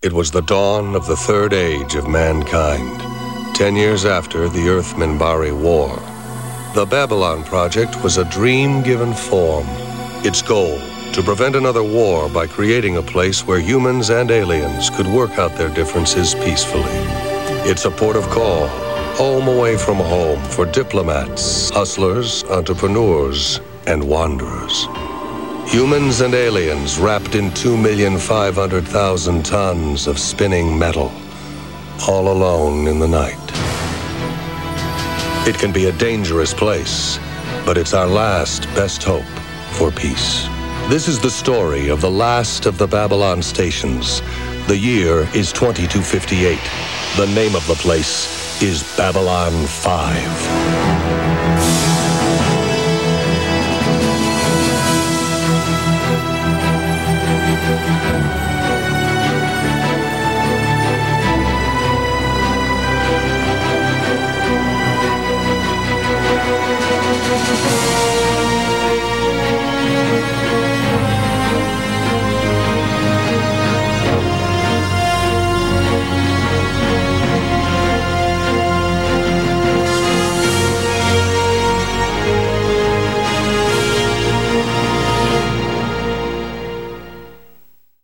It was the dawn of the third age of mankind, 10 years after the Earth-Minbari War. The Babylon Project was a dream given form. Its goal, to prevent another war by creating a place where humans and aliens could work out their differences peacefully. It's a port of call, home away from home for diplomats, hustlers, entrepreneurs, and wanderers. Humans and aliens wrapped in 2,500,000 tons of spinning metal, all alone in the night. It can be a dangerous place, but it's our last best hope for peace. This is the story of the last of the Babylon stations. The year is 2258. The name of the place is Babylon 5.